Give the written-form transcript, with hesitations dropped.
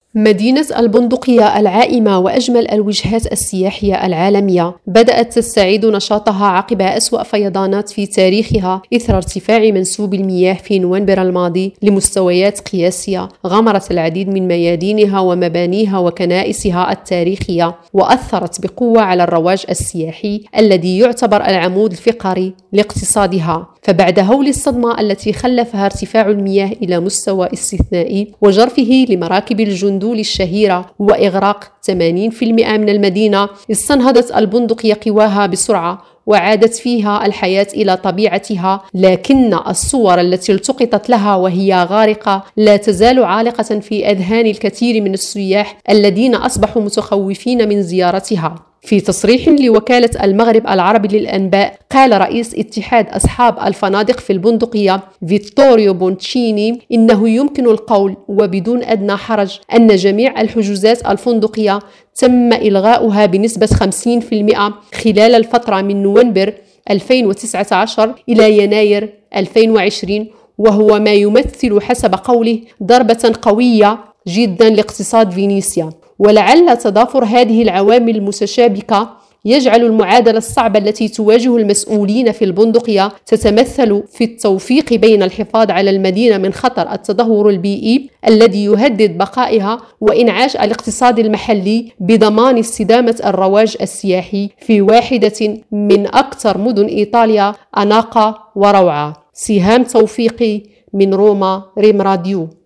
مدينة البندقية العائمة وأجمل الوجهات السياحية العالمية بدأت تستعيد نشاطها عقب أسوأ فيضانات في تاريخها إثر ارتفاع منسوب المياه في نوفمبر الماضي لمستويات قياسية غمرت العديد من ميادينها ومبانيها وكنائسها التاريخية، وأثرت بقوة على الرواج السياحي الذي يعتبر العمود الفقري لاقتصادها. فبعد هول الصدمة التي خلفها ارتفاع المياه إلى مستوى استثنائي وجرفه لمراكب الجندول الشهيرة وإغراق 80% من المدينة، استنهضت البندقية قواها بسرعة وعادت فيها الحياة إلى طبيعتها، لكن الصور التي التقطت لها وهي غارقة لا تزال عالقة في أذهان الكثير من السياح الذين أصبحوا متخوفين من زيارتها. في تصريح لوكالة المغرب العربي للأنباء، قال رئيس اتحاد أصحاب الفنادق في البندقية فيتوريو بونتشيني إنه يمكن القول وبدون أدنى حرج أن جميع الحجوزات الفندقية تم إلغاؤها بنسبة 50% خلال الفترة من نوفمبر 2019 إلى يناير 2020، وهو ما يمثل حسب قوله ضربة قوية جدا لاقتصاد فينيسيا. ولعل تضافر هذه العوامل المتشابكة يجعل المعادلة الصعبة التي تواجه المسؤولين في البندقية تتمثل في التوفيق بين الحفاظ على المدينة من خطر التدهور البيئي الذي يهدد بقائها وإنعاش الاقتصاد المحلي بضمان استدامة الرواج السياحي في واحدة من أكثر مدن إيطاليا أناقة وروعة. سهام توفيقي من روما، ريم راديو.